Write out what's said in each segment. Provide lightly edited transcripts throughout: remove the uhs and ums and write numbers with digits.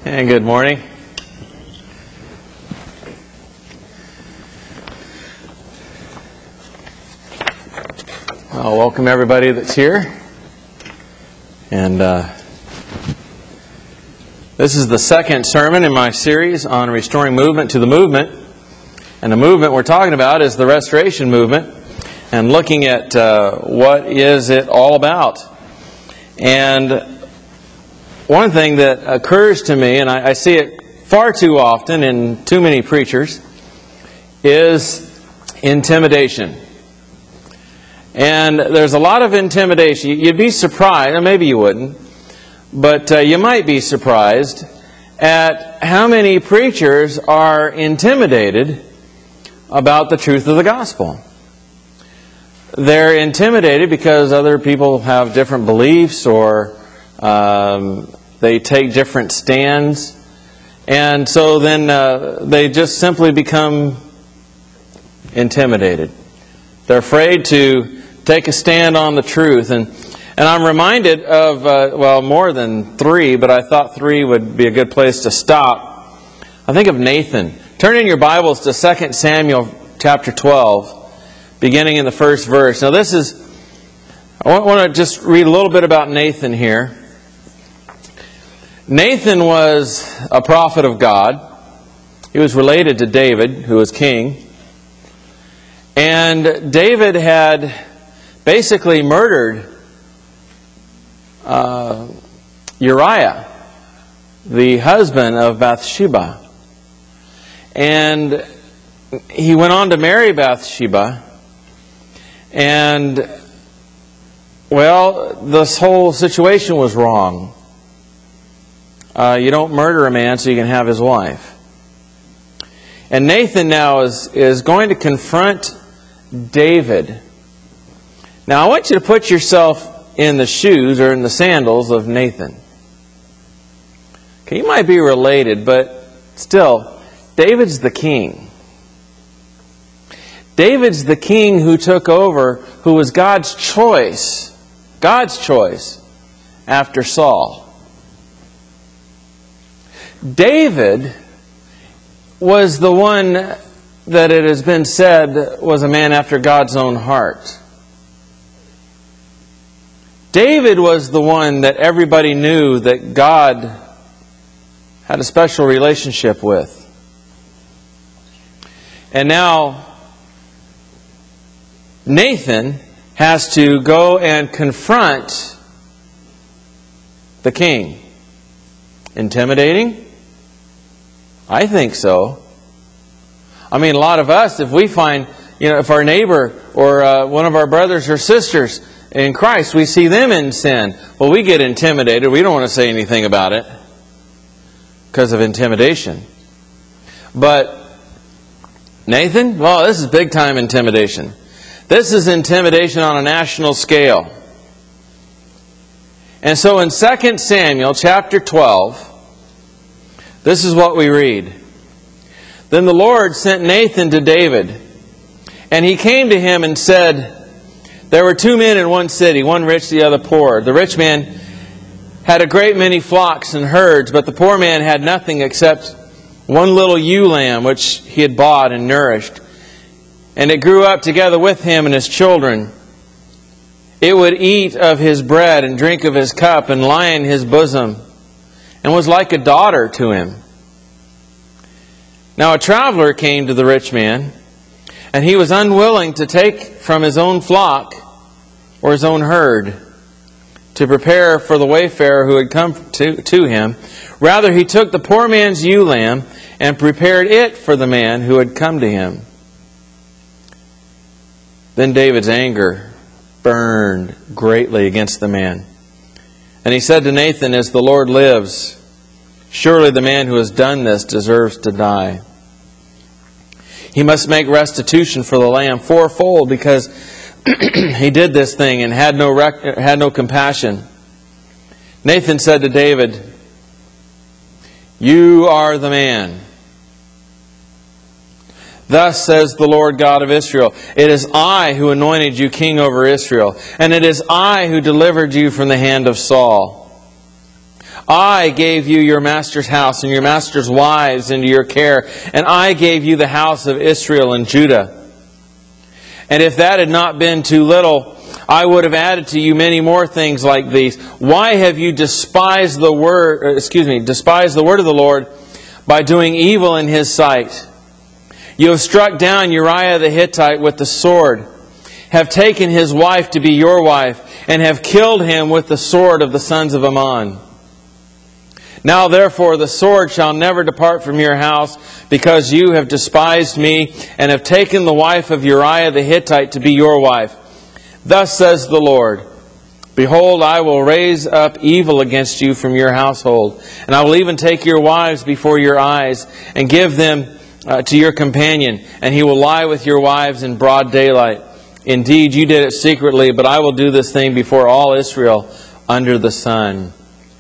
And good morning. Well, welcome everybody that's here. And this is the second sermon in my series on restoring movement to the movement. And the movement we're talking about is the Restoration Movement, and looking at what is it all about. And one thing that occurs to me, and I see it far too often in too many preachers, is intimidation. And there's a lot of intimidation. You'd be surprised, or maybe you wouldn't, but you might be surprised at how many preachers are intimidated about the truth of the gospel. They're intimidated because other people have different beliefs, or they take different stands, and so then they just simply become intimidated. They're afraid to take a stand on the truth. And I'm reminded of, more than three, but I thought three would be a good place to stop. I think of Nathan. Turn in your Bibles to 2 Samuel chapter 12, beginning in the first verse. Now I want to just read a little bit about Nathan here. Nathan was a prophet of God. He was related to David, who was king. And David had basically murdered Uriah, the husband of Bathsheba. And he went on to marry Bathsheba. And, this whole situation was wrong. You don't murder a man so you can have his wife. And Nathan now is going to confront David. Now I want you to put yourself in the shoes or in the sandals of Nathan. Okay, you might be related, but still, David's the king. David's the king who took over, who was God's choice after Saul. David was the one that it has been said was a man after God's own heart. David was the one that everybody knew that God had a special relationship with. And now Nathan has to go and confront the king. Intimidating? I think so. I mean, a lot of us, if we find, if our neighbor or one of our brothers or sisters in Christ, we see them in sin, well, we get intimidated. We don't want to say anything about it because of intimidation. But Nathan, this is big time intimidation. This is intimidation on a national scale. And so in 2 Samuel chapter 12, this is what we read. Then the Lord sent Nathan to David, and he came to him and said, there were two men in one city, one rich, the other poor. The rich man had a great many flocks and herds, but the poor man had nothing except one little ewe lamb, which he had bought and nourished. And it grew up together with him and his children. It would eat of his bread and drink of his cup and lie in his bosom, and was like a daughter to him. Now a traveler came to the rich man, and he was unwilling to take from his own flock or his own herd to prepare for the wayfarer who had come to him. Rather, he took the poor man's ewe lamb and prepared it for the man who had come to him. Then David's anger burned greatly against the man. And he said to Nathan, as the Lord lives, surely the man who has done this deserves to die. He must make restitution for the lamb fourfold, because he did this thing and had no compassion. Nathan said to David, you are the man. Thus says the Lord God of Israel, it is I who anointed you king over Israel, and it is I who delivered you from the hand of Saul. I gave you your master's house and your master's wives into your care, and I gave you the house of Israel and Judah. And if that had not been too little, I would have added to you many more things like these. Why have you despised the word of the Lord by doing evil in His sight? You have struck down Uriah the Hittite with the sword, have taken his wife to be your wife, and have killed him with the sword of the sons of Ammon. Now therefore the sword shall never depart from your house, because you have despised me, and have taken the wife of Uriah the Hittite to be your wife. Thus says the Lord, Behold, I will raise up evil against you from your household, and I will even take your wives before your eyes, and give them to your companion, and he will lie with your wives in broad daylight. Indeed, you did it secretly, but I will do this thing before all Israel under the sun.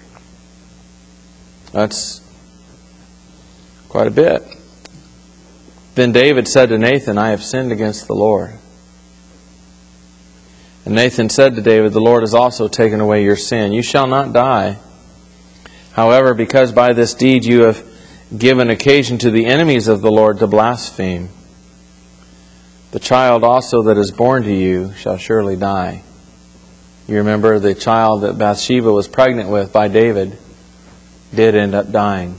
That's quite a bit. Then David said to Nathan, I have sinned against the Lord. And Nathan said to David, The Lord has also taken away your sin. You shall not die. However, because by this deed you have given occasion to the enemies of the Lord to blaspheme, the child also that is born to you shall surely die. You remember the child that Bathsheba was pregnant with by David did end up dying.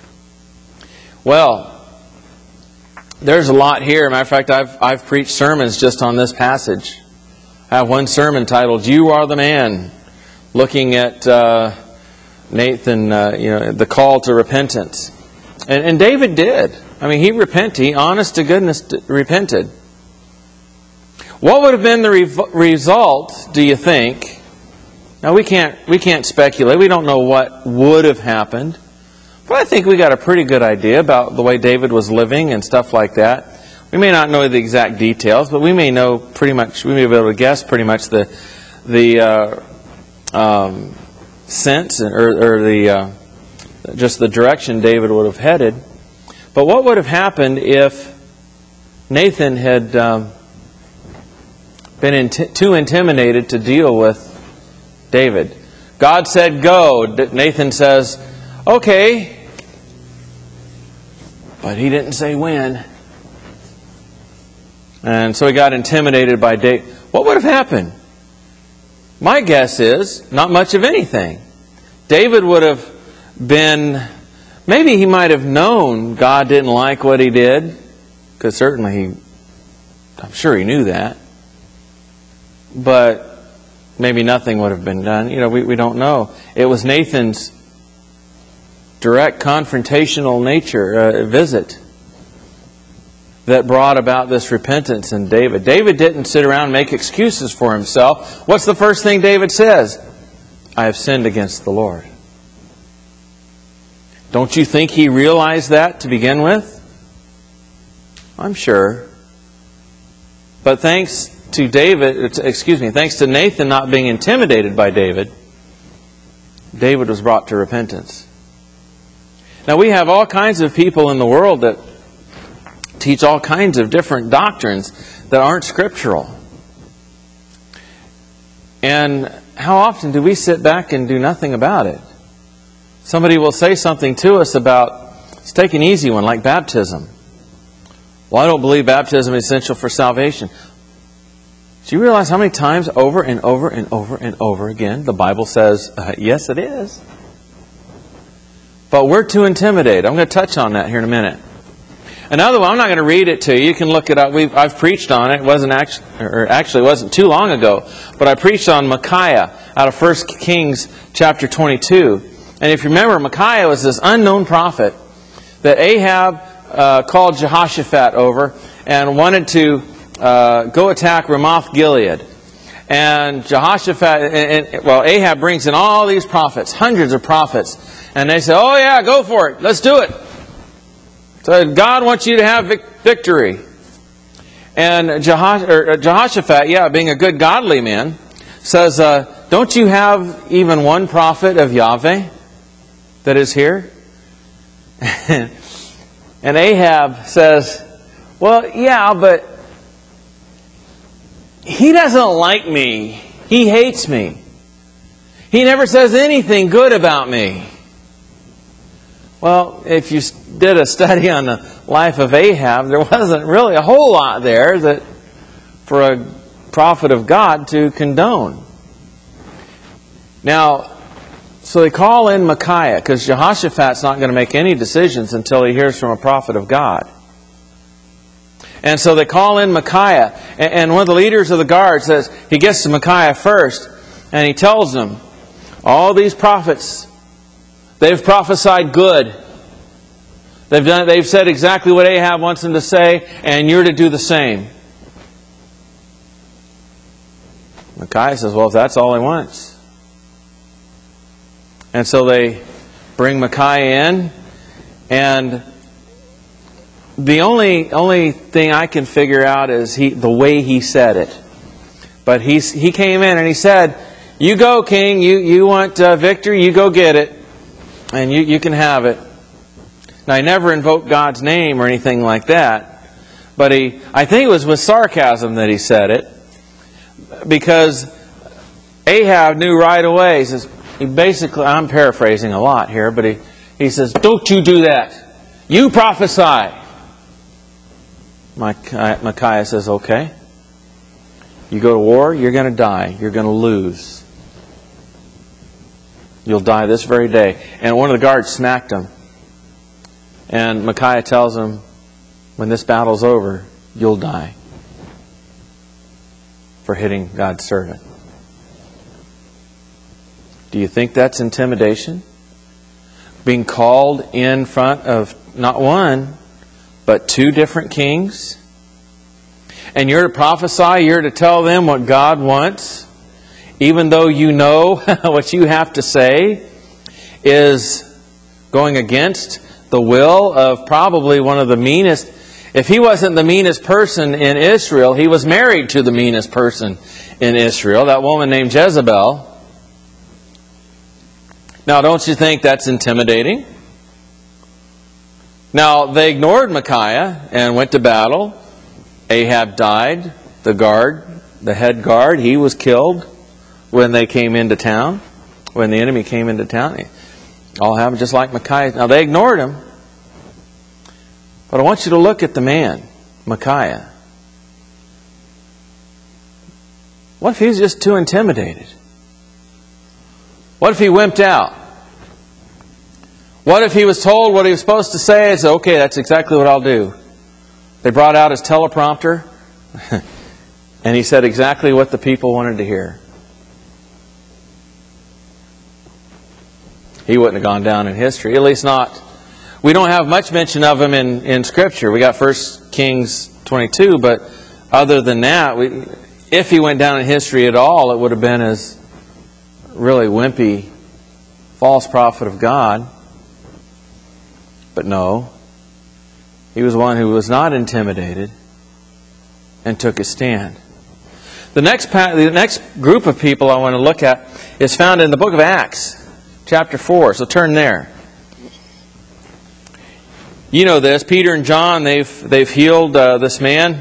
Well, there's a lot here. Matter of fact, I've preached sermons just on this passage. I have one sermon titled, You Are the Man, looking at Nathan, the call to repentance. And David did. I mean, he repented. He, honest to goodness, repented. What would have been the result, do you think? Now, we can't speculate. We don't know what would have happened. But I think we got a pretty good idea about the way David was living and stuff like that. We may not know the exact details, but we may know pretty much. We may be able to guess pretty much the sense or just the direction David would have headed. But what would have happened if Nathan had been too intimidated to deal with David? God said, go. Nathan says, okay. But he didn't say when. And so he got intimidated by David. What would have happened? My guess is not much of anything. David would have been, maybe he might have known God didn't like what he did, because certainly I'm sure he knew that. But maybe nothing would have been done. We don't know. It was Nathan's direct confrontational nature, visit, that brought about this repentance in David. David didn't sit around and make excuses for himself. What's the first thing David says? I have sinned against the Lord. Don't you think he realized that to begin with? I'm sure. But thanks to Nathan not being intimidated by David, David was brought to repentance. Now, we have all kinds of people in the world that teach all kinds of different doctrines that aren't scriptural. And how often do we sit back and do nothing about it? Somebody will say something to us about, let's take an easy one, like baptism. Well, I don't believe baptism is essential for salvation. Do you realize how many times over and over and over and over again the Bible says, yes, it is. But we're too intimidated. I'm going to touch on that here in a minute. Another one, I'm not going to read it to you. You can look it up. I've preached on it. It wasn't actually it wasn't too long ago. But I preached on Micaiah out of 1 Kings chapter 22. And if you remember, Micaiah was this unknown prophet that Ahab called Jehoshaphat over and wanted to go attack Ramoth Gilead. And Ahab brings in all these prophets, hundreds of prophets. And they say, oh yeah, go for it. Let's do it. So God wants you to have victory. And Jehoshaphat, being a good godly man, says, don't you have even one prophet of Yahweh that is here? And Ahab says, well, yeah, but he doesn't like me. He hates me. He never says anything good about me. Well, if you did a study on the life of Ahab, there wasn't really a whole lot there that for a prophet of God to condone. Now, so they call in Micaiah, because Jehoshaphat's not going to make any decisions until he hears from a prophet of God. And so they call in Micaiah, and one of the leaders of the guard says, he gets to Micaiah first, and he tells them, all these prophets, they've prophesied good. They've said exactly what Ahab wants them to say, and you're to do the same. Micaiah says, well, if that's all he wants. And so they bring Micaiah in, and the only thing I can figure out is the way he said it. But he came in and he said, you go, king, you want victory, you go get it, and you can have it. Now, he never invoked God's name or anything like that, but I think it was with sarcasm that he said it, because Ahab knew right away. He says, basically, I'm paraphrasing a lot here, but he says, don't you do that. You prophesy. Micaiah says, okay. You go to war, you're going to die. You're going to lose. You'll die this very day. And one of the guards smacked him. And Micaiah tells him, when this battle's over, you'll die for hitting God's servant. Do you think that's intimidation? Being called in front of not one, but two different kings? And you're to prophesy, you're to tell them what God wants, even though you know what you have to say is going against the will of probably one of the meanest. If he wasn't the meanest person in Israel, he was married to the meanest person in Israel, that woman named Jezebel. Now, don't you think that's intimidating? Now, they ignored Micaiah and went to battle. Ahab died. The head guard, he was killed when they came into town. When the enemy came into town. All happened just like Micaiah. Now, they ignored him. But I want you to look at the man, Micaiah. What if he's just too intimidated? What if he wimped out? What if he was told what he was supposed to say and said, okay, that's exactly what I'll do. They brought out his teleprompter and he said exactly what the people wanted to hear. He wouldn't have gone down in history, at least not. We don't have much mention of him in Scripture. We got 1 Kings 22, but other than that, if he went down in history at all, it would have been as really wimpy, false prophet of God. But no, he was one who was not intimidated and took his stand. The next group of people I want to look at is found in the book of Acts, chapter 4. So turn there. You know this. Peter and John, they've healed this man.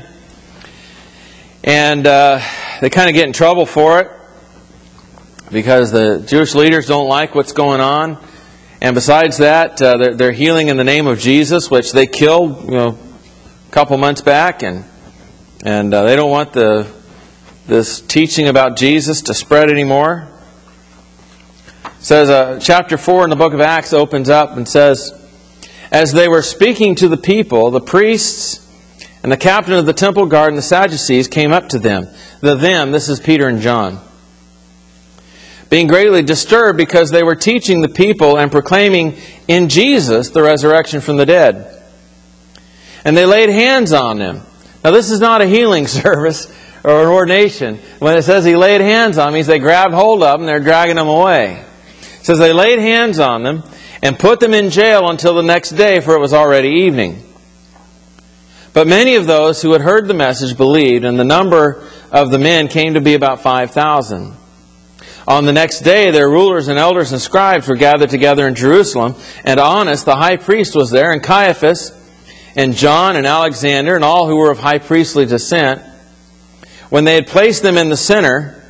And they kind of get in trouble for it, because the Jewish leaders don't like what's going on. And besides that, they're healing in the name of Jesus, which they killed a couple months back. And they don't want this teaching about Jesus to spread anymore. It says, chapter 4 in the book of Acts opens up and says, as they were speaking to the people, the priests and the captain of the temple guard and the Sadducees came up to them. This is Peter and John. Being greatly disturbed because they were teaching the people and proclaiming in Jesus the resurrection from the dead. And they laid hands on them. Now this is not a healing service or an ordination. When it says he laid hands on them, it means they grabbed hold of them and they're dragging them away. It says they laid hands on them and put them in jail until the next day, for it was already evening. But many of those who had heard the message believed, and the number of the men came to be about 5,000. On the next day, their rulers and elders and scribes were gathered together in Jerusalem, and Annas, the high priest, was there, and Caiaphas, and John, and Alexander, and all who were of high priestly descent. When they had placed them in the center,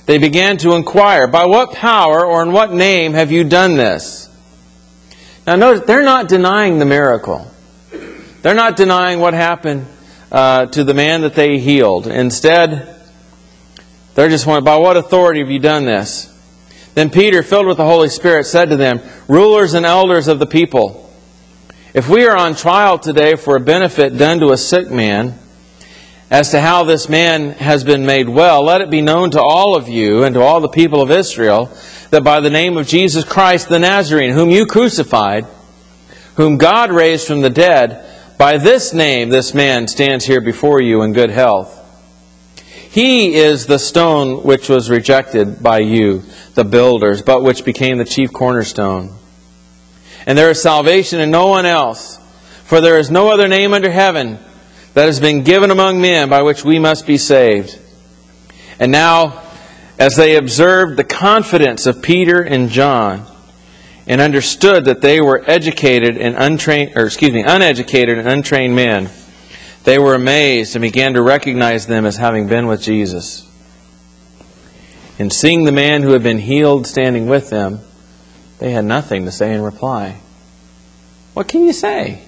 they began to inquire, "By what power or in what name have you done this?" Now notice, they're not denying the miracle. They're not denying what happened to the man that they healed. Instead, they're just wondering, "By what authority have you done this?" Then Peter, filled with the Holy Spirit, said to them, "Rulers and elders of the people, if we are on trial today for a benefit done to a sick man, as to how this man has been made well, let it be known to all of you and to all the people of Israel that by the name of Jesus Christ the Nazarene, whom you crucified, whom God raised from the dead, by this name this man stands here before you in good health. He is the stone which was rejected by you, the builders, but which became the chief cornerstone. And there is salvation in no one else, for there is no other name under heaven that has been given among men by which we must be saved." And now, as they observed the confidence of Peter and John, and understood that they were uneducated and untrained men, they were amazed and began to recognize them as having been with Jesus. And seeing the man who had been healed standing with them, they had nothing to say in reply. What can you say?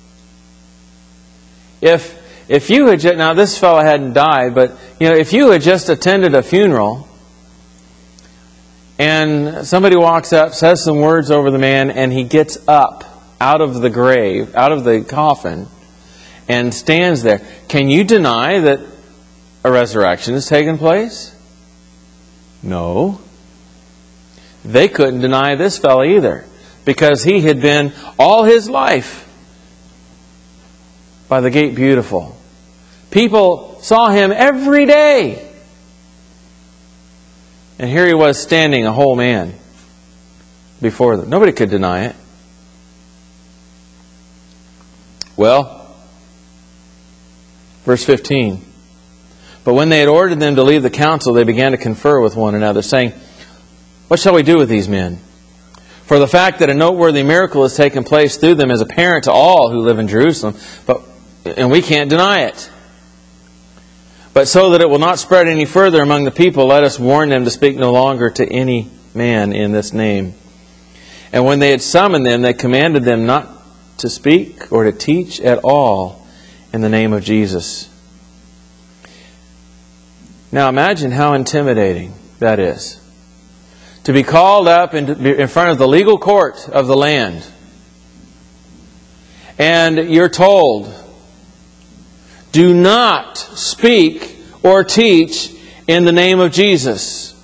If you had just, now this fellow hadn't died, but if you had just attended a funeral and somebody walks up, says some words over the man, and he gets up out of the grave, out of the coffin, and stands there, can you deny that a resurrection has taken place? No. They couldn't deny this fellow either, because he had been all his life by the Gate Beautiful. People saw him every day. And here he was standing, a whole man, before them. Nobody could deny it. Well, verse 15. But when they had ordered them to leave the council, they began to confer with one another, saying, "What shall we do with these men? For the fact that a noteworthy miracle has taken place through them is apparent to all who live in Jerusalem, and we can't deny it. But so that it will not spread any further among the people, let us warn them to speak no longer to any man in this name." And when they had summoned them, they commanded them not to speak or to teach at all in the name of Jesus. Now imagine how intimidating that is. To be called up in front of the legal court of the land, and you're told, do not speak or teach in the name of Jesus.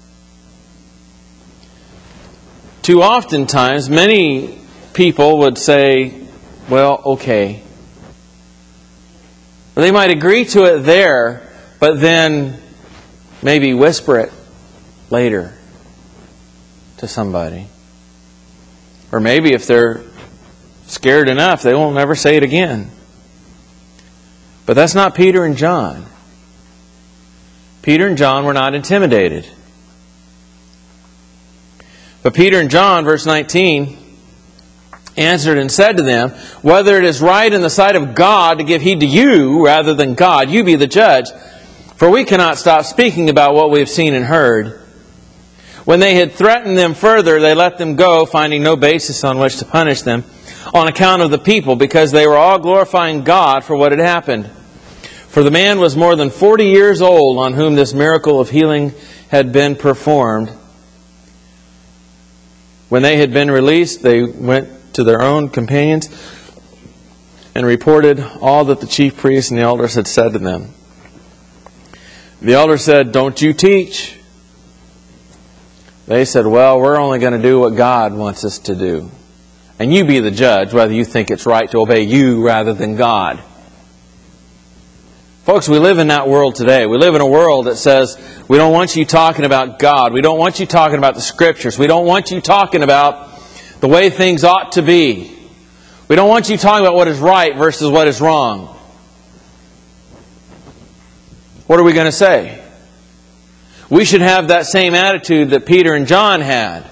Too oftentimes, many people would say, well, okay. They might agree to it there, but then maybe whisper it later to somebody. Or maybe if they're scared enough, they won't never say it again. But that's not Peter and John. Peter and John were not intimidated. But Peter and John, verse 19, answered and said to them, "Whether it is right in the sight of God to give heed to you rather than God, you be the judge. For we cannot stop speaking about what we have seen and heard." When they had threatened them further, they let them go, finding no basis on which to punish them, on account of the people, because they were all glorifying God for what had happened. For the man was more than 40 years old on whom this miracle of healing had been performed. When they had been released, they went to their own companions and reported all that the chief priests and the elders had said to them. The elders said, "Don't you teach." They said, "Well, we're only going to do what God wants us to do. And you be the judge whether you think it's right to obey you rather than God." Folks, we live in that world today. We live in a world that says, we don't want you talking about God. We don't want you talking about the Scriptures. We don't want you talking about the way things ought to be. We don't want you talking about what is right versus what is wrong. What are we going to say? We should have that same attitude that Peter and John had.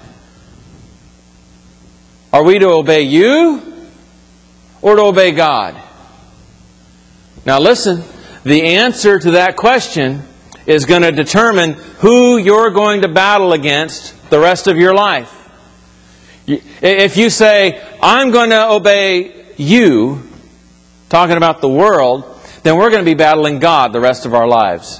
Are we to obey you or to obey God? Now listen, the answer to that question is going to determine who you're going to battle against the rest of your life. If you say, I'm going to obey you, talking about the world, then we're going to be battling God the rest of our lives.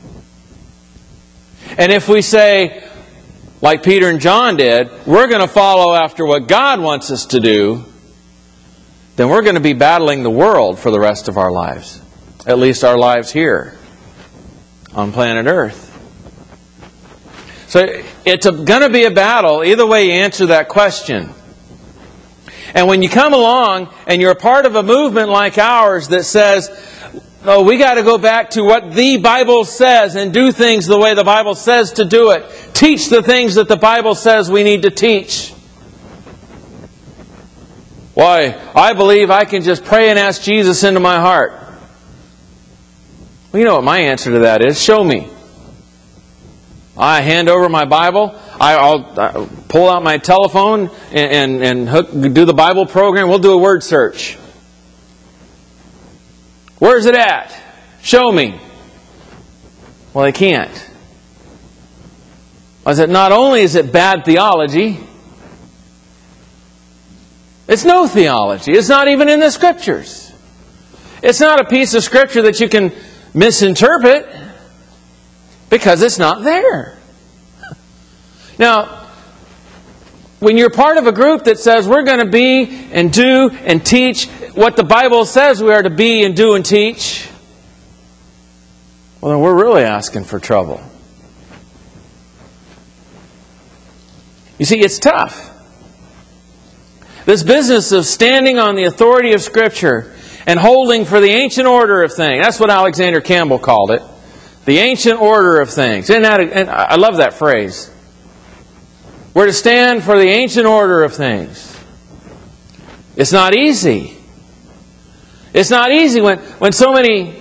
And if we say, like Peter and John did, we're going to follow after what God wants us to do, then we're going to be battling the world for the rest of our lives. At least our lives here on planet Earth. So it's going to be a battle either way you answer that question. And when you come along and you're a part of a movement like ours that says, oh, we got to go back to what the Bible says and do things the way the Bible says to do it. Teach the things that the Bible says we need to teach. Why, I believe I can just pray and ask Jesus into my heart. Well, you know what my answer to that is. Show me. I hand over my Bible. I'll pull out my telephone and do the Bible program. We'll do a word search. Where's it at? Show me. Well, they can't. Not only is it bad theology, it's no theology. It's not even in the Scriptures. It's not a piece of Scripture that you can misinterpret because it's not there. Now, when you're part of a group that says we're going to be and do and teach what the Bible says we are to be and do and teach, well, then we're really asking for trouble. You see, it's tough. This business of standing on the authority of Scripture and holding for the ancient order of things. That's what Alexander Campbell called it. The ancient order of things. And I love that phrase. We're to stand for the ancient order of things. It's not easy. It's not easy when so many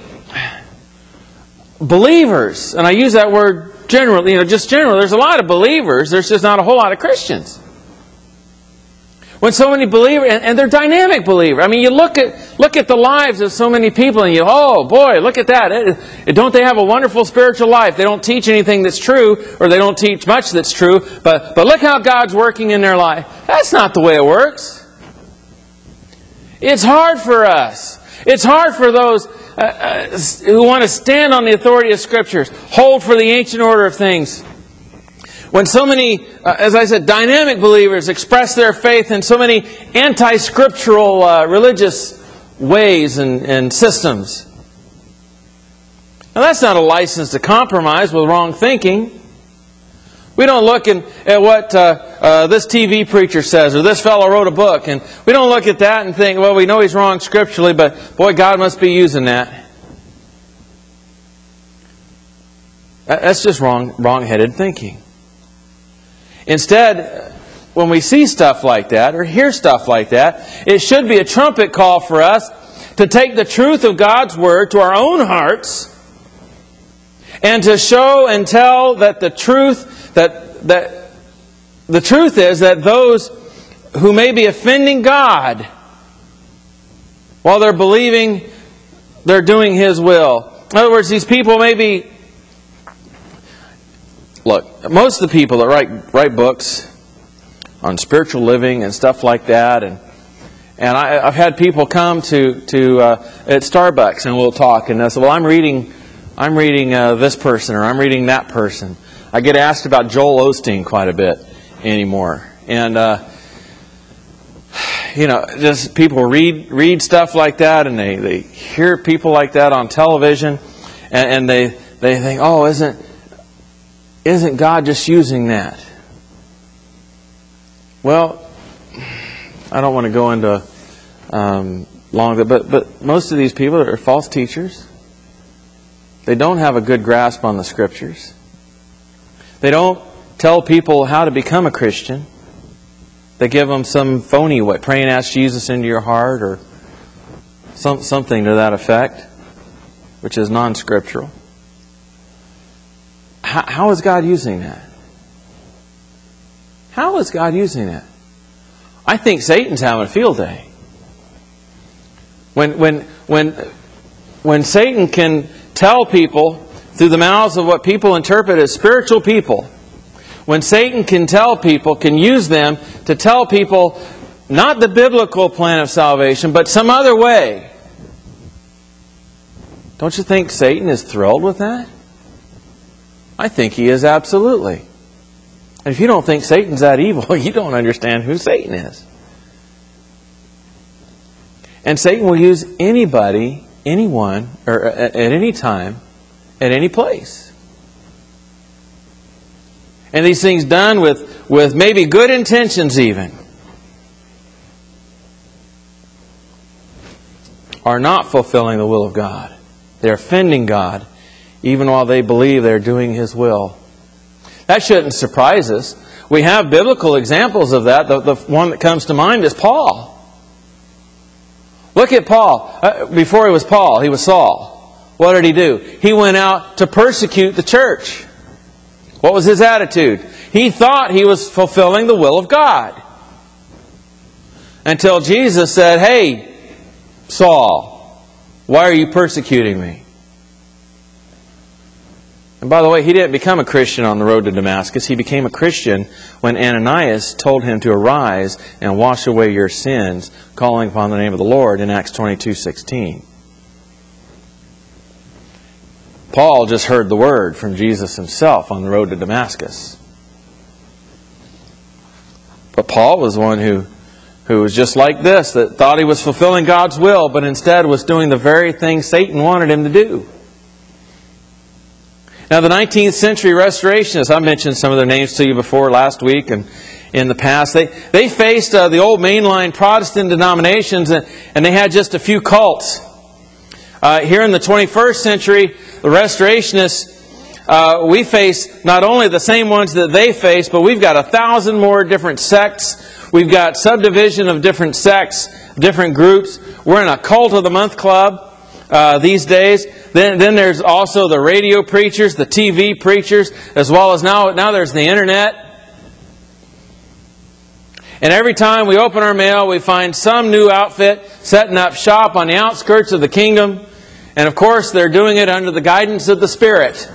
believers, and I use that word generally, just generally, there's a lot of believers, there's just not a whole lot of Christians. When so many believers, and they're dynamic believers. I mean, you look at the lives of so many people and oh boy, look at that. Don't they have a wonderful spiritual life? They don't teach anything that's true, or they don't teach much that's true, but look how God's working in their life. That's not the way it works. It's hard for us. It's hard for those who want to stand on the authority of Scriptures, hold for the ancient order of things. When so many, as I said, dynamic believers express their faith in so many anti-scriptural religious ways and systems. Now that's not a license to compromise with wrong thinking. We don't look at what this TV preacher says, or this fellow wrote a book, and we don't look at that and think, well, we know he's wrong scripturally, but boy, God must be using that. That's just wrong-headed thinking. Instead, when we see stuff like that, or hear stuff like that, it should be a trumpet call for us to take the truth of God's Word to our own hearts and to show and tell that the truth is that those who may be offending God while they're believing they're doing His will. In other words, these people may be... Look, most of the people that write books on spiritual living and stuff like that, and I've had people come to at Starbucks and we'll talk, and they say, well, I'm reading this person, or I'm reading that person. I get asked about Joel Osteen quite a bit anymore, and just people read stuff like that, and they hear people like that on television, and they think, oh, isn't God just using that? Well, I don't want to go into but most of these people are false teachers. They don't have a good grasp on the Scriptures. They don't tell people how to become a Christian. They give them some phony way. Pray and ask Jesus into your heart, or something to that effect, which is non-scriptural. How is God using that? How is God using that? I think Satan's having a field day. When Satan can tell people through the mouths of what people interpret as spiritual people, when Satan can tell people, can use them to tell people not the biblical plan of salvation, but some other way, don't you think Satan is thrilled with that? I think he is, absolutely. And if you don't think Satan's that evil, you don't understand who Satan is. And Satan will use anybody, anyone, or at any time, at any place. And these things done with maybe good intentions even, are not fulfilling the will of God. They're offending God, even while they believe they're doing His will. That shouldn't surprise us. We have biblical examples of that. The one that comes to mind is Paul. Look at Paul. Before he was Paul, he was Saul. What did he do? He went out to persecute the church. What was his attitude? He thought he was fulfilling the will of God. Until Jesus said, "Hey, Saul, why are you persecuting me?" And by the way, he didn't become a Christian on the road to Damascus. He became a Christian when Ananias told him to arise and wash away your sins, calling upon the name of the Lord in Acts 22:16. Paul just heard the word from Jesus himself on the road to Damascus. But Paul was one who was just like this, that thought he was fulfilling God's will, but instead was doing the very thing Satan wanted him to do. Now, the 19th century Restorationists, I mentioned some of their names to you before last week and in the past. They faced the old mainline Protestant denominations, and they had just a few cults. Here in the 21st century, the Restorationists, we face not only the same ones that they face, but we've got 1,000 more different sects. We've got subdivision of different sects, different groups. We're in a Cult of the Month club these days. Then there's also the radio preachers, the TV preachers, as well as now there's the internet. And every time we open our mail, we find some new outfit setting up shop on the outskirts of the kingdom. And of course, they're doing it under the guidance of the Spirit.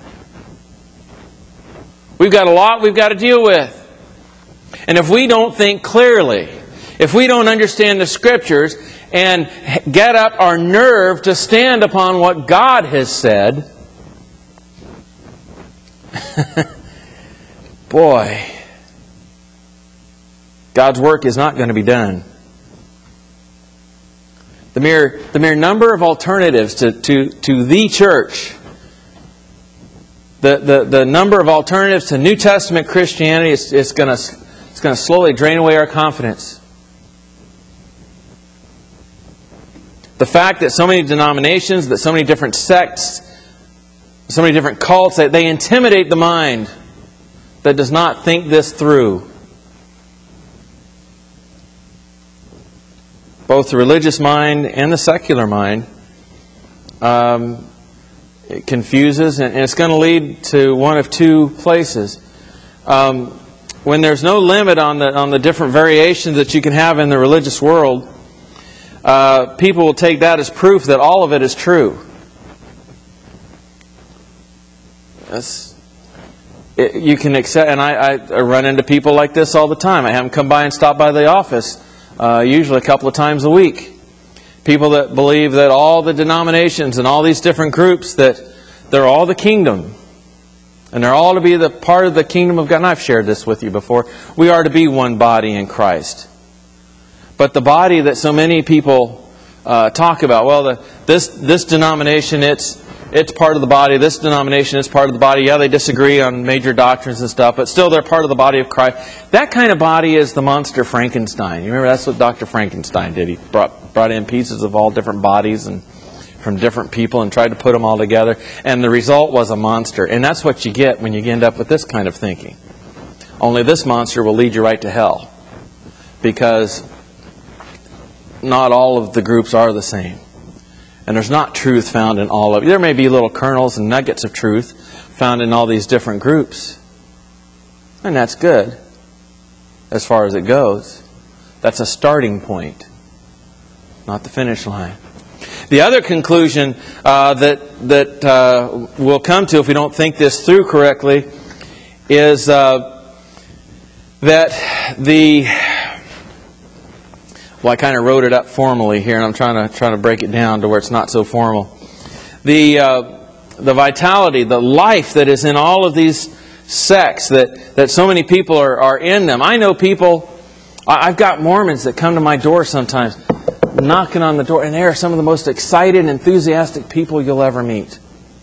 We've got a lot we've got to deal with. And if we don't think clearly, if we don't understand the Scriptures and get up our nerve to stand upon what God has said, boy, God's work is not going to be done. The mere number of alternatives to the church, the number of alternatives to New Testament Christianity is going to slowly drain away our confidence. The fact that so many denominations, that so many different sects, so many different cults, they intimidate the mind that does not think this through. Both the religious mind and the secular mind, it confuses, and it's going to lead to one of two places. When there's no limit on the different variations that you can have in the religious world, people will take that as proof that all of it is true. You can accept, and I run into people like this all the time. I have them come by and stop by the office, usually a couple of times a week. People that believe that all the denominations and all these different groups, that they're all the kingdom. And they're all to be the part of the kingdom of God. And I've shared this with you before. We are to be one body in Christ. But the body that so many people talk about, well, this denomination, it's part of the body. This denomination is part of the body. Yeah, they disagree on major doctrines and stuff, but still they're part of the body of Christ. That kind of body is the monster Frankenstein. You remember that's what Dr. Frankenstein did. He brought in pieces of all different bodies and from different people and tried to put them all together. And the result was a monster. And that's what you get when you end up with this kind of thinking. Only this monster will lead you right to hell. Because not all of the groups are the same. And there's not truth found in all of it. There may be little kernels and nuggets of truth found in all these different groups. And that's good, as far as it goes. That's a starting point, not the finish line. The other conclusion that we'll come to if we don't think this through correctly is that I kind of wrote it up formally here, and I'm trying to break it down to where it's not so formal. The vitality, the life that is in all of these sects, that so many people are in them. I know people, I've got Mormons that come to my door sometimes, knocking on the door, and they are some of the most excited, enthusiastic people you'll ever meet.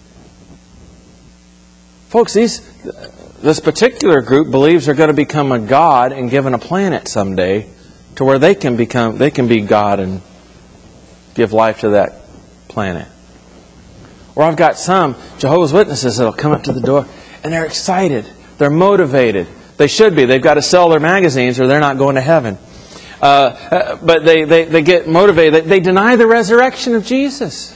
Folks, this particular group believes they're going to become a god and given a planet someday to where they can be God and give life to that planet. Or I've got some Jehovah's Witnesses that'll come up to the door and they're excited. They're motivated. They should be. They've got to sell their magazines or they're not going to heaven. But they get motivated. They deny the resurrection of Jesus.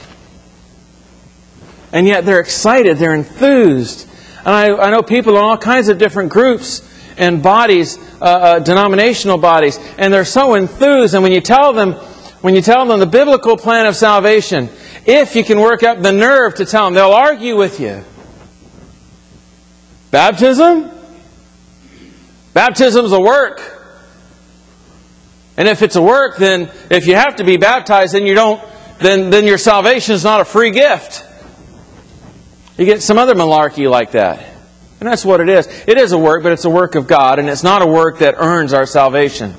And yet they're excited. They're enthused. And I know people in all kinds of different groups and bodies, denominational bodies, and they're so enthused. And when you tell them the biblical plan of salvation, if you can work up the nerve to tell them, they'll argue with you. Baptism? Baptism's a work. And if it's a work, then if you have to be baptized, then then your salvation is not a free gift. You get some other malarkey like that. And that's what it is. It is a work, but it's a work of God, and it's not a work that earns our salvation.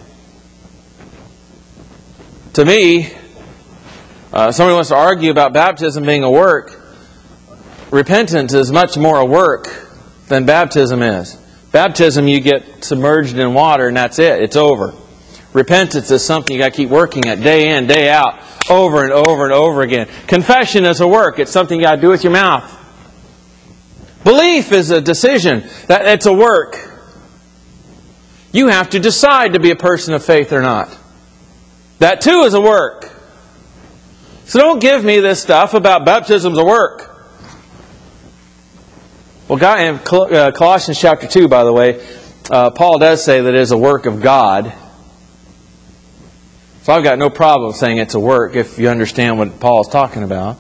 To me, somebody wants to argue about baptism being a work. Repentance is much more a work than baptism is. Baptism, you get submerged in water and that's it. It's over. Repentance is something you got to keep working at day in, day out, over and over and over again. Confession is a work. It's something you got to do with your mouth. Belief is a decision. It's a work. You have to decide to be a person of faith or not. That too is a work. So don't give me this stuff about baptism's a work. Well, in Colossians chapter 2, by the way, Paul does say that it is a work of God. So I've got no problem saying it's a work if you understand what Paul is talking about.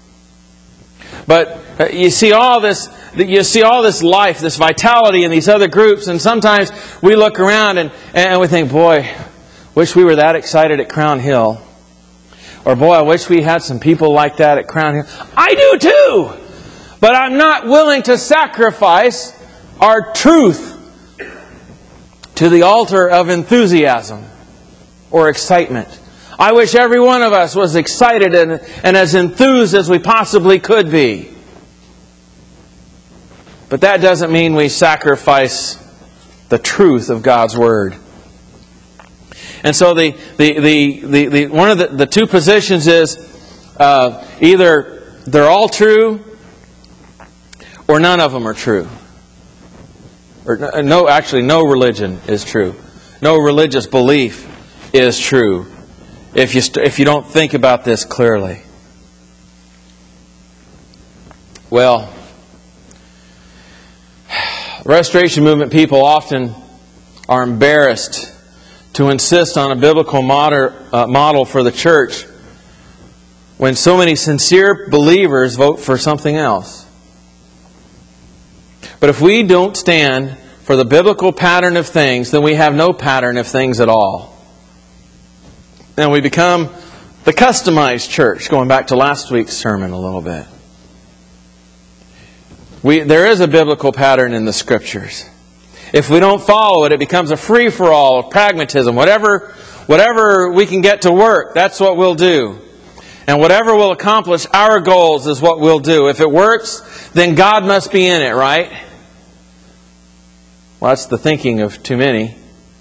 But you see all this life, this vitality in these other groups, and sometimes we look around and we think, boy, wish we were that excited at Crown Hill. Or boy, I wish we had some people like that at Crown Hill. I do too! But I'm not willing to sacrifice our truth to the altar of enthusiasm or excitement. I wish every one of us was excited and as enthused as we possibly could be. But that doesn't mean we sacrifice the truth of God's Word. And so one of the two positions is either they're all true or none of them are true. Or no religion is true. No religious belief is true if you don't think about this clearly. Well, Restoration Movement people often are embarrassed to insist on a biblical model for the church when so many sincere believers vote for something else. But if we don't stand for the biblical pattern of things, then we have no pattern of things at all. And we become the customized church, going back to last week's sermon a little bit. There is a biblical pattern in the Scriptures. If we don't follow it, it becomes a free-for-all of pragmatism. Whatever we can get to work, that's what we'll do. And whatever will accomplish our goals is what we'll do. If it works, then God must be in it, right? Well, that's the thinking of too many.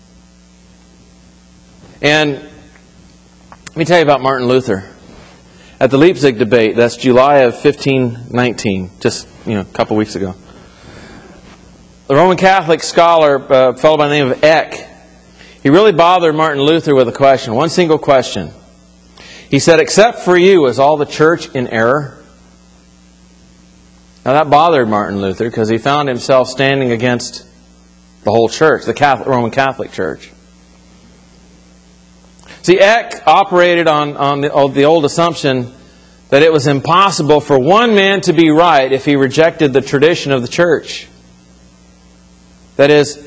And let me tell you about Martin Luther. At the Leipzig debate, that's July of 1519, just a couple weeks ago. The Roman Catholic scholar, a fellow by the name of Eck, he really bothered Martin Luther with a question, one single question. He said, "Except for you, is all the church in error?" Now that bothered Martin Luther because he found himself standing against the whole church, the Roman Catholic Church. See, Eck operated on the old assumption that it was impossible for one man to be right if he rejected the tradition of the church. That is,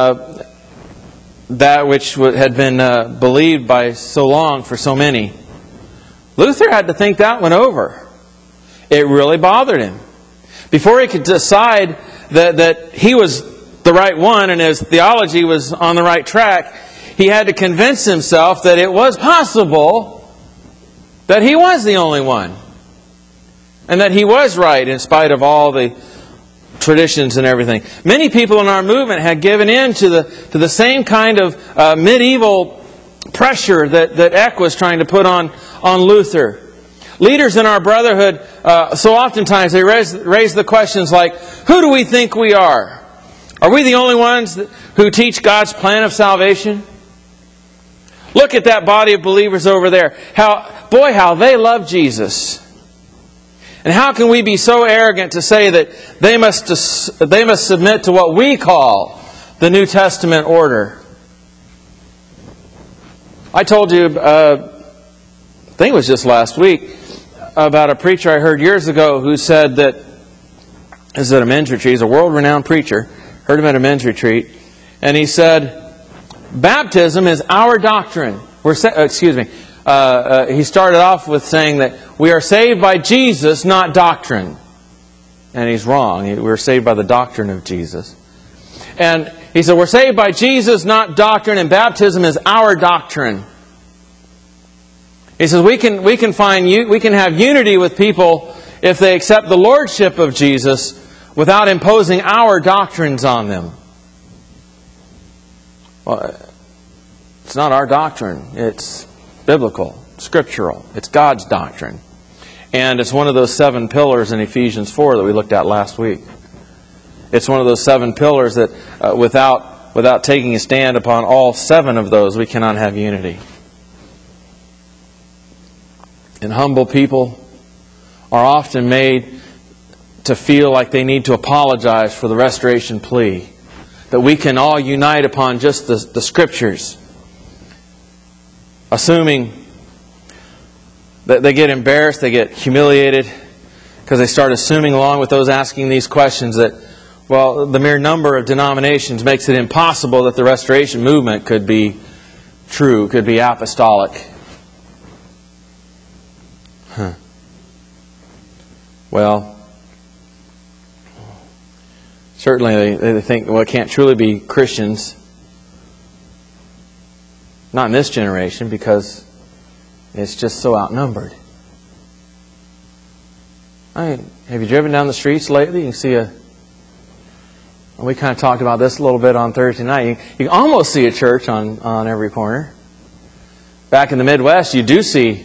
that which had been believed by so long for so many. Luther had to think that one over. It really bothered him. Before he could decide that he was the right one and his theology was on the right track, he had to convince himself that it was possible that he was the only one. And that he was right in spite of all the traditions and everything. Many people in our movement had given in to the same kind of medieval pressure that Eck was trying to put on Luther. Leaders in our brotherhood, so oftentimes they raise the questions like, who do we think we are? Are we the only ones who teach God's plan of salvation? Look at that body of believers over there. How they love Jesus. And how can we be so arrogant to say that they must submit to what we call the New Testament order? I told you, I think it was just last week, about a preacher I heard years ago who said that, this is at a men's retreat, he's a world-renowned preacher, heard him at a men's retreat, and he said, baptism is our doctrine. He started off with saying that we are saved by Jesus, not doctrine. And he's wrong. We're saved by the doctrine of Jesus. And he said, we're saved by Jesus, not doctrine, and baptism is our doctrine. He says we can have unity with people if they accept the lordship of Jesus without imposing our doctrines on them. Well, it's not our doctrine. It's biblical, scriptural. It's God's doctrine. And it's one of those 7 pillars in Ephesians 4 that we looked at last week. It's one of those 7 pillars that without taking a stand upon all 7 of those, we cannot have unity. And humble people are often made to feel like they need to apologize for the restoration plea. That we can all unite upon just the Scriptures. Assuming that they get embarrassed, they get humiliated, because they start assuming along with those asking these questions that, well, the mere number of denominations makes it impossible that the restoration movement could be true, could be apostolic. Well, certainly they think, well, it can't truly be Christians. Not in this generation, because it's just so outnumbered. Have you driven down the streets lately? You can see we kind of talked about this a little bit on Thursday night. You can almost see a church on every corner. Back in the Midwest, you do see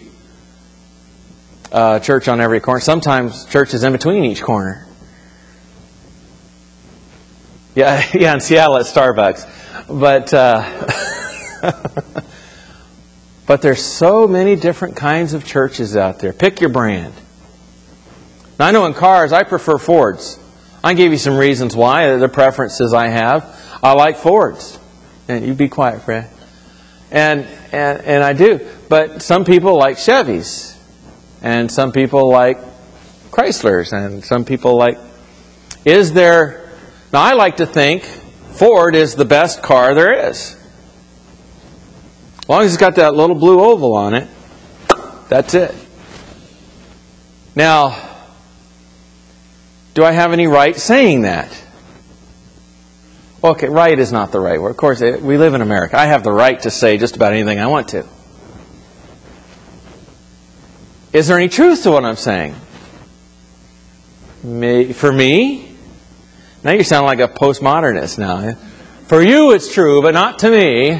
a church on every corner. Sometimes churches in between each corner. Yeah, in Seattle at Starbucks. But there's so many different kinds of churches out there. Pick your brand. Now, I know in cars, I prefer Fords. I can give you some reasons why, the preferences I have. I like Fords. And you be quiet, Fred. And I do. But some people like Chevys. And some people like Chryslers. And some people like... Now, I like to think Ford is the best car there is. As long as it's got that little blue oval on it, that's it. Now, do I have any right saying that? Okay, right is not the right word. Of course, we live in America. I have the right to say just about anything I want to. Is there any truth to what I'm saying? For me? Now you sound like a postmodernist now. For you it's true, but not to me.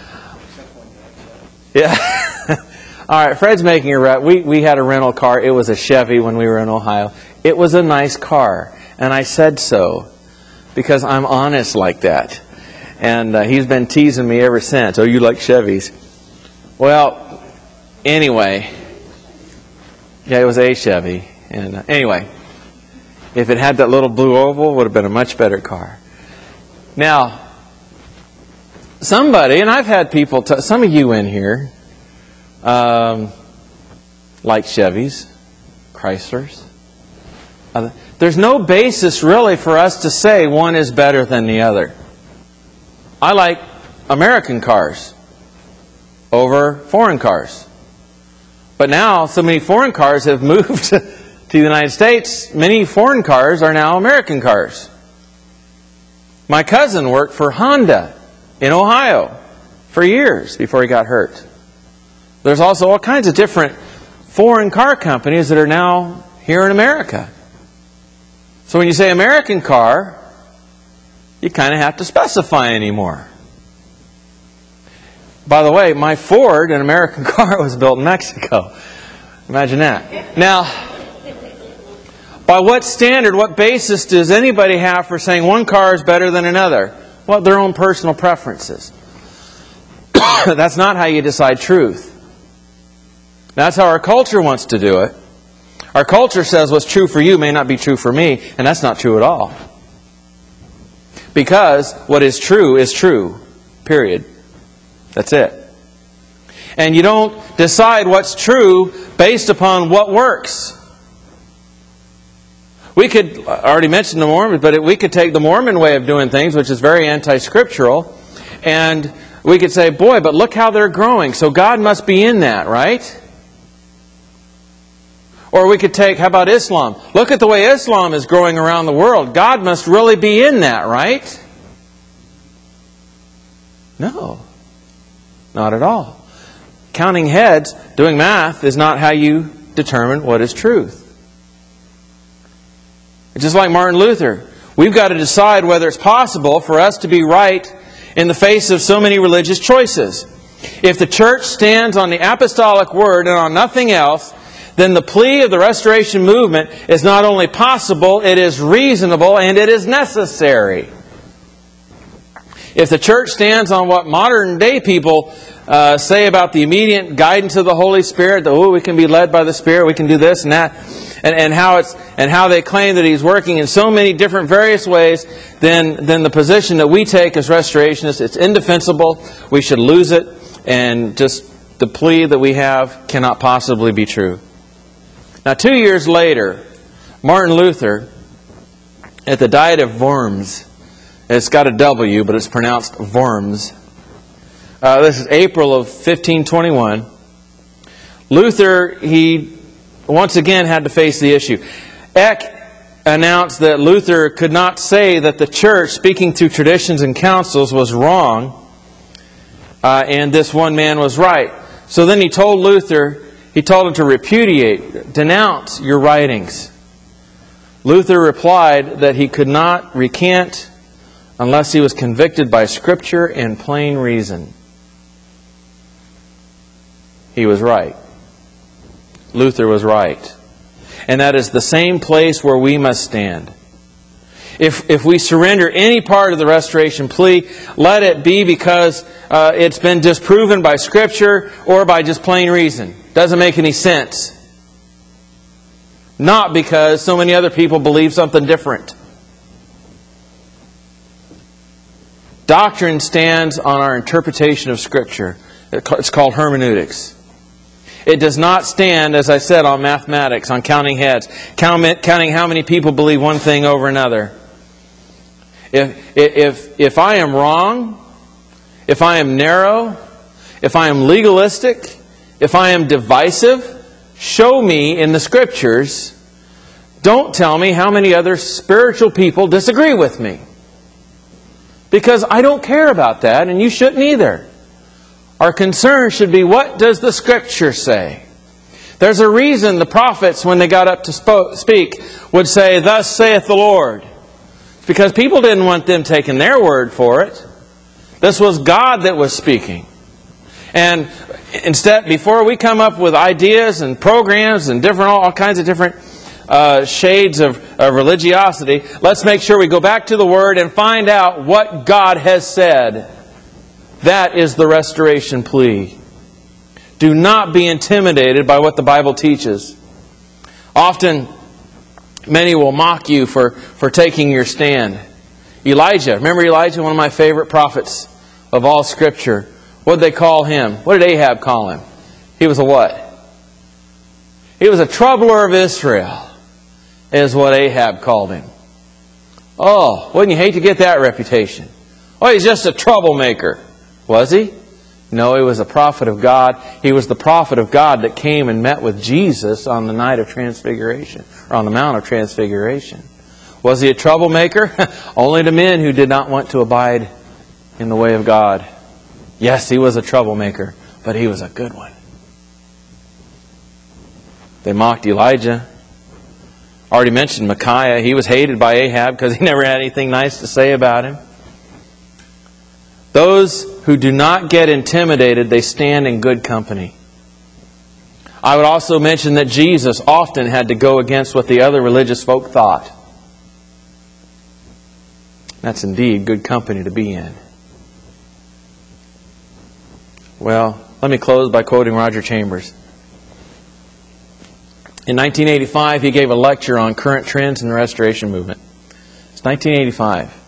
Yeah. All right, Fred's making a rep. We had a rental car. It was a Chevy when we were in Ohio. It was a nice car. And I said so because I'm honest like that. And he's been teasing me ever since. Oh, you like Chevys? Well, anyway. Yeah, it was a Chevy. And anyway, if it had that little blue oval, it would have been a much better car. Now, somebody, and I've had people, some of you in here, like Chevys. Chryslers. There's no basis really for us to say one is better than the other. I like American cars over foreign cars. But now so many foreign cars have moved to the United States. Many foreign cars are now American cars. My cousin worked for Honda in Ohio for years before he got hurt. There's also all kinds of different foreign car companies that are now here in America. So when you say American car, you kind of have to specify anymore. By the way, my Ford, an American car, was built in Mexico. Imagine that. Now, by what standard, what basis does anybody have for saying one car is better than another? Well, their own personal preferences. That's not how you decide truth. That's how our culture wants to do it. Our culture says what's true for you may not be true for me, and that's not true at all. Because what is true, period. That's it. And you don't decide what's true based upon what works. We could, I already mentioned the Mormon, but we could take the Mormon way of doing things, which is very anti-scriptural, and we could say, boy, but look how they're growing, so God must be in that, right? Or we could take, how about Islam? Look at the way Islam is growing around the world. God must really be in that, right? No. Not at all. Counting heads, doing math, is not how you determine what is truth. It's just like Martin Luther. We've got to decide whether it's possible for us to be right in the face of so many religious choices. If the church stands on the apostolic word and on nothing else, then the plea of the Restoration Movement is not only possible, it is reasonable, and it is necessary. If the church stands on what modern day people say about the immediate guidance of the Holy Spirit, that we can be led by the Spirit, we can do this and that, and how they claim that He's working in so many different various ways, then the position that we take as restorationists, it's indefensible. We should lose it, and just the plea that we have cannot possibly be true. Now, 2 years later, Martin Luther, at the Diet of Worms, it's got a W, but it's pronounced Worms. This is April of 1521. Luther, he once again had to face the issue. Eck announced that Luther could not say that the church, speaking through traditions and councils, was wrong, and this one man was right. So then he told Luther, he told him to repudiate, denounce your writings. Luther replied that he could not recant unless he was convicted by Scripture and plain reason. He was right. Luther was right. And that is the same place where we must stand. If we surrender any part of the restoration plea, let it be because it's been disproven by Scripture or by just plain reason. Doesn't make any sense. Not because so many other people believe something different. Doctrine stands on our interpretation of Scripture. It's called hermeneutics. It does not stand, as I said, on mathematics, on counting heads, counting how many people believe one thing over another. If I am wrong, if I am narrow, if I am legalistic, if I am divisive, show me in the Scriptures. Don't tell me how many other spiritual people disagree with me. Because I don't care about that, and you shouldn't either. Our concern should be, what does the Scripture say? There's a reason the prophets, when they got up to speak, would say, "Thus saith the Lord." It's because people didn't want them taking their word for it. This was God that was speaking. And instead, before we come up with ideas and programs and all kinds of different shades of religiosity, let's make sure we go back to the Word and find out what God has said. That is the restoration plea. Do not be intimidated by what the Bible teaches. Often, many will mock you for taking your stand. Elijah, remember Elijah, one of my favorite prophets of all Scripture. What did they call him? What did Ahab call him? He was a what? He was a troubler of Israel, is what Ahab called him. Oh, wouldn't you hate to get that reputation? Oh, he's just a troublemaker. Was he? No, he was a prophet of God. He was the prophet of God that came and met with Jesus on the night of Transfiguration, or on the Mount of Transfiguration. Was he a troublemaker? Only to men who did not want to abide in the way of God. Yes, he was a troublemaker, but he was a good one. They mocked Elijah. Already mentioned Micaiah. He was hated by Ahab because he never had anything nice to say about him. Those who do not get intimidated, they stand in good company. I would also mention that Jesus often had to go against what the other religious folk thought. That's indeed good company to be in. Well, let me close by quoting Roger Chambers. In 1985, he gave a lecture on current trends in the Restoration Movement. It's 1985.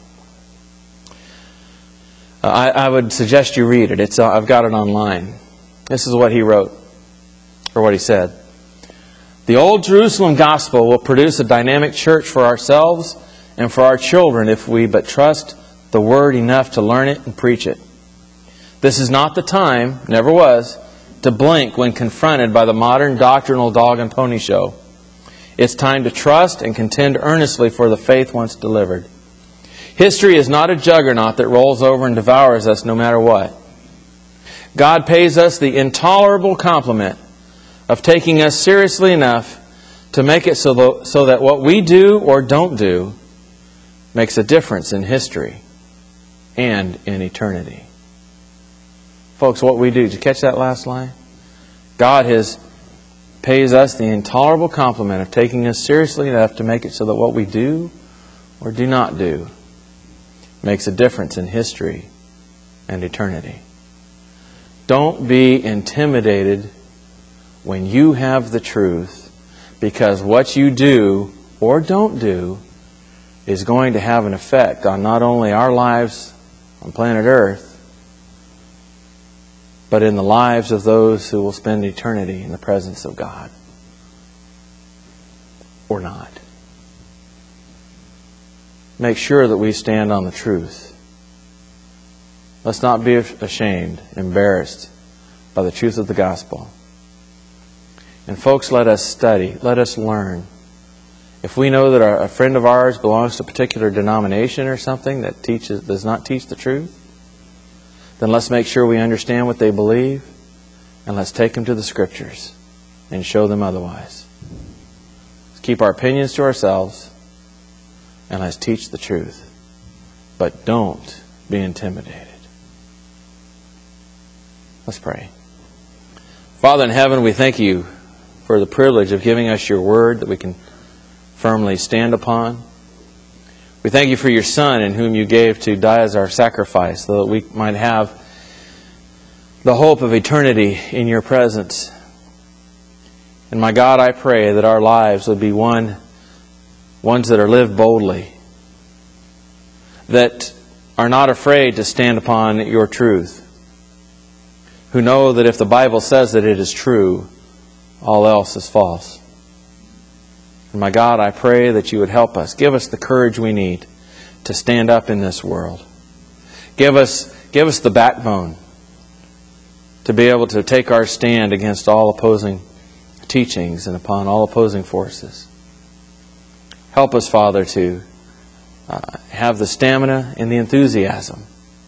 I would suggest you read it. I've got it online. This is what he wrote, or what he said. The old Jerusalem gospel will produce a dynamic church for ourselves and for our children if we but trust the Word enough to learn it and preach it. This is not the time, never was, to blink when confronted by the modern doctrinal dog and pony show. It's time to trust and contend earnestly for the faith once delivered. History is not a juggernaut that rolls over and devours us no matter what. God pays us the intolerable compliment of taking us seriously enough to make it so that what we do or don't do makes a difference in history and in eternity. Folks, what we do, did you catch that last line? God pays us the intolerable compliment of taking us seriously enough to make it so that what we do or do not do makes a difference in history and eternity. Don't be intimidated when you have the truth, because what you do or don't do is going to have an effect on not only our lives on planet Earth, but in the lives of those who will spend eternity in the presence of God. Or not. Make sure that we stand on the truth. Let's not be ashamed, embarrassed by the truth of the gospel. And folks, let us study. Let us learn. If we know that a friend of ours belongs to a particular denomination or something that does not teach the truth, then let's make sure we understand what they believe, and let's take them to the Scriptures and show them otherwise. Let's keep our opinions to ourselves, and let's teach the truth. But don't be intimidated. Let's pray. Father in heaven, we thank You for the privilege of giving us Your Word that we can firmly stand upon. We thank You for Your Son, in whom You gave to die as our sacrifice, so that we might have the hope of eternity in Your presence. And my God, I pray that our lives would be ones that are lived boldly, that are not afraid to stand upon Your truth, who know that if the Bible says that it is true, all else is false. And my God, I pray that You would help us. Give us the courage we need to stand up in this world. Give us the backbone to be able to take our stand against all opposing teachings and upon all opposing forces. Help us, Father, to have the stamina and the enthusiasm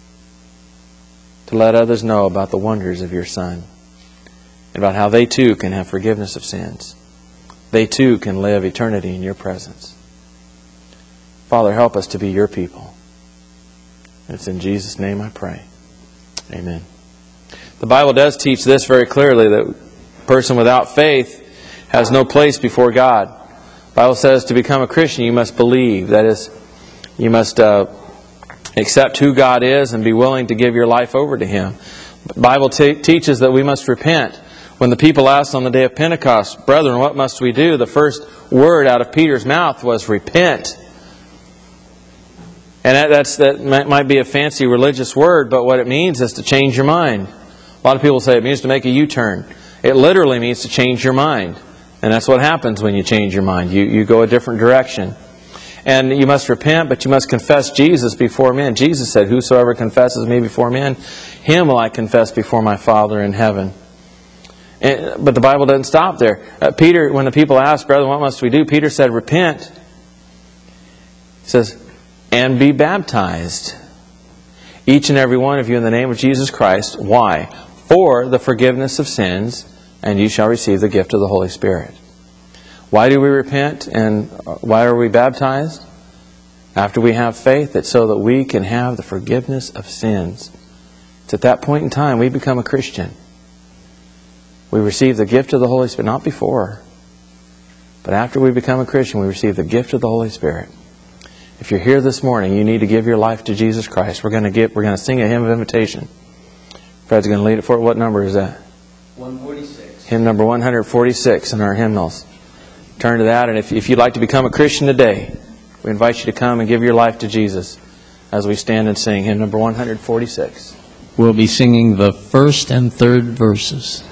to let others know about the wonders of Your Son and about how they too can have forgiveness of sins. They too can live eternity in Your presence. Father, help us to be Your people. And it's in Jesus' name I pray. Amen. The Bible does teach this very clearly, that a person without faith has no place before God. The Bible says to become a Christian, you must believe. That is, you must accept who God is and be willing to give your life over to Him. The Bible teaches that we must repent. When the people asked on the day of Pentecost, "Brethren, what must we do?" the first word out of Peter's mouth was repent. And that might be a fancy religious word, but what it means is to change your mind. A lot of people say it means to make a U-turn. It literally means to change your mind. And that's what happens when you change your mind. You go a different direction. And you must repent, but you must confess Jesus before men. Jesus said, "Whosoever confesses me before men, him will I confess before my Father in heaven." But the Bible doesn't stop there. Peter, when the people asked, "Brother, what must we do?" Peter said, "Repent." He says, "And be baptized, each and every one of you, in the name of Jesus Christ." Why? "For the forgiveness of sins, and you shall receive the gift of the Holy Spirit." Why do we repent and why are we baptized? After we have faith, it's so that we can have the forgiveness of sins. It's at that point in time we become a Christian. We receive the gift of the Holy Spirit, not before, but after we become a Christian, we receive the gift of the Holy Spirit. If you're here this morning, you need to give your life to Jesus Christ. We're going to sing a hymn of invitation. Fred's going to lead it for it. What number is that? 146. Hymn number 146 in our hymnals. Turn to that, and if you'd like to become a Christian today, we invite you to come and give your life to Jesus as we stand and sing hymn number 146. We'll be singing the first and third verses.